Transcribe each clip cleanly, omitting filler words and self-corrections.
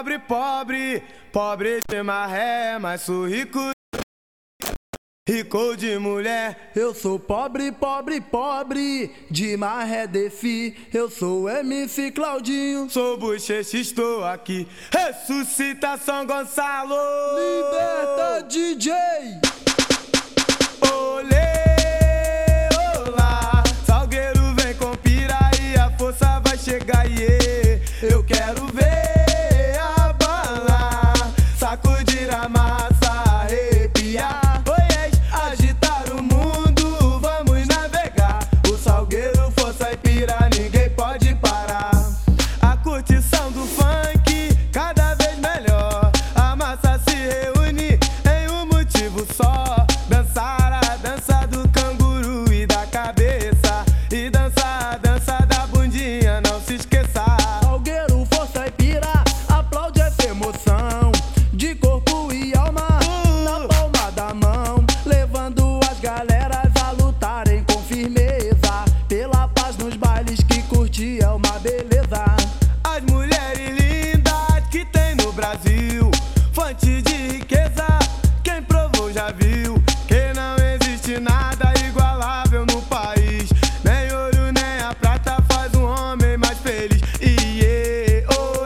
Pobre, pobre, pobre de maré, mas sou rico de mulher. Eu sou pobre, pobre, pobre de maré defi. Eu sou MC Claudinho. Sou bochecha, estou aqui. Ressuscita São Gonçalo. Liberta DJ. Olê, olá. Salgueiro vem com piraí, a força vai chegar, yeah. Eu quero ver abalar, sacudir a massa, arrepiar. Agitar o mundo, vamos navegar. O Salgueiro, força e pira, ninguém pode parar. A curtição do funk, cada vez melhor. A massa se reúne em um motivo só: dançar a dança do canguru e da cabeça. E dançar a dança da bundinha, não se esqueça. Salgueiro, força e pira, aplaude essa emoção. De corpo e alma, na palma da mão, levando as galeras a lutarem com firmeza pela paz nos bailes, que curtir é uma beleza. As mulheres lindas que tem no Brasil, fonte de riqueza, quem provou já viu. Que não existe nada igualável no país. Nem ouro nem a prata faz um homem mais feliz. Iê,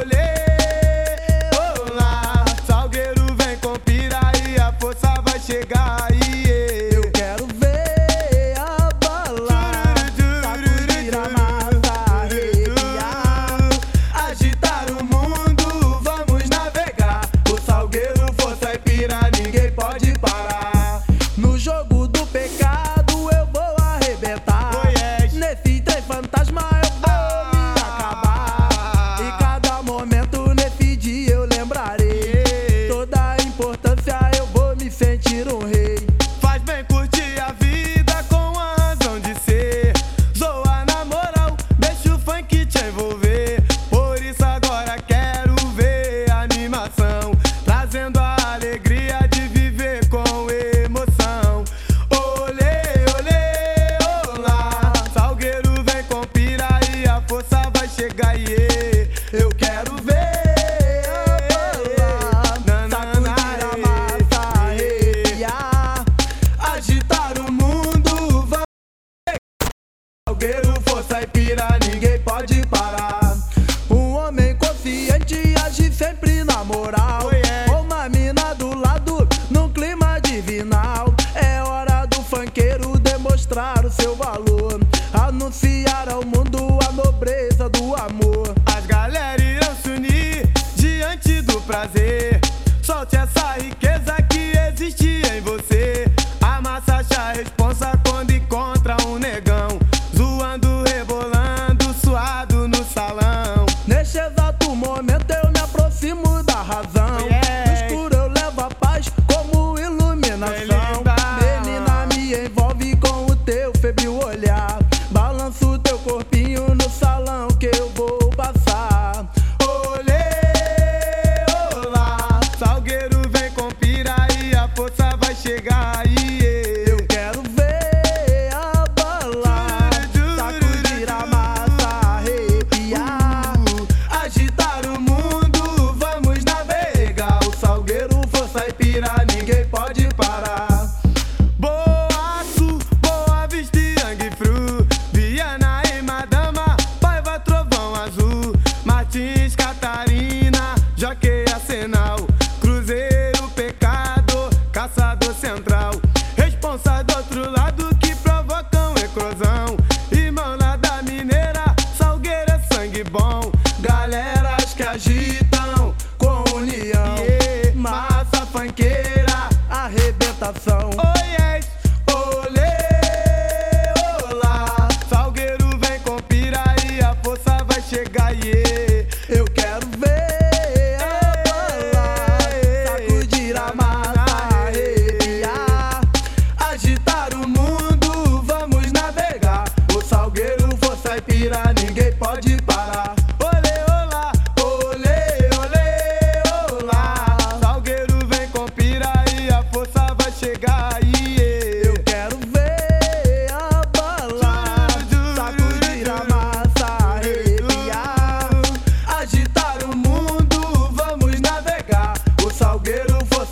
olê, olá. Salgueiro vem com piraí, a força vai chegar. Iê. Eu quero ver abalar, sacudir a massa, arrepiar. Agitar o mundo, vamos navegar. O Salgueiro, força e pira, ninguém pode parar. No jogo do pecado eu vou arrebentar. Oh, yes. Nesse trem fantasma eu vou me acabar. E cada momento nesse dia eu lembrarei. Toda a importância eu vou me sentir um rei. Faz bem curtir a vida com a razão de ser. Zoa na moral, deixa o funk te envolver. Por isso agora quero ver a animação, trazendo a alegria de viver com emoção. Olê, olê, olá. Salgueiro vem com piraí, a força vai chegar, yeah. Eu quero ver Abalar, sacudir a massa, arrepiar. agitar o mundo, vamos. Salgueiro, força e pira, ninguém pode parar. Um homem consciente age sempre na moral. Oh, yeah. Com uma mina do lado, num clima divinal. É hora do funkeiro demonstrar o seu valor, anunciar ao mundo a nobreza do amor. As galera irão se unir diante do prazer. Solte essa riqueza que existe em você. A massa acha a responsa quando encontra um negão, zoando, rebolando, suado no salão. Neste exato momento eu me aproximo da razão. Oh, yeah. No escuro eu levo a paz como iluminação. Linda. Menina, me envolve com o teu febril olhar. Balança o teu corpinho no salão que eu vou passar. Olê, olá. Salgueiro vem com piraí, a força vai chegar, yeah. Eu quero ver abalar, sacudir a massa, arrepiar. Agitar o mundo, vamos navegar. O Salgueiro, força e pira, ninguém pode parar. Boaço, Boa Vista e Anguifru, Viana e Madama, Paiva, Trovão Azul, Martins, Catarina, Jockey, Arsenal, Cruzeiro, Pecado, Caçador Central. Responsa do outro lado que provocam eclosão. Irmão lá da mineira, Salgueiro é sangue bom. Galeras que agitam Com união, yeah. massa funkeira, arrebentação. Oh yes, olê, olá. Salgueiro vem com piraí, a força vai chegar, yeah. Eu quero ver abalar, sacudir a massa, arrepiar. Agitar o mundo, vamos navegar. O Salgueiro, força e pira, ninguém pode parar. Olê, olá, olê,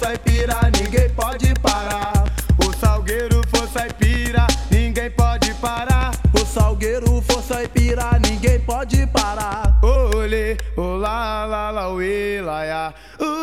força e pira, ninguém pode parar. O Salgueiro, força e pira, ninguém pode parar. O Salgueiro, força e pira, ninguém pode parar. Olê, olá, lá, lá, uê, lá, ia.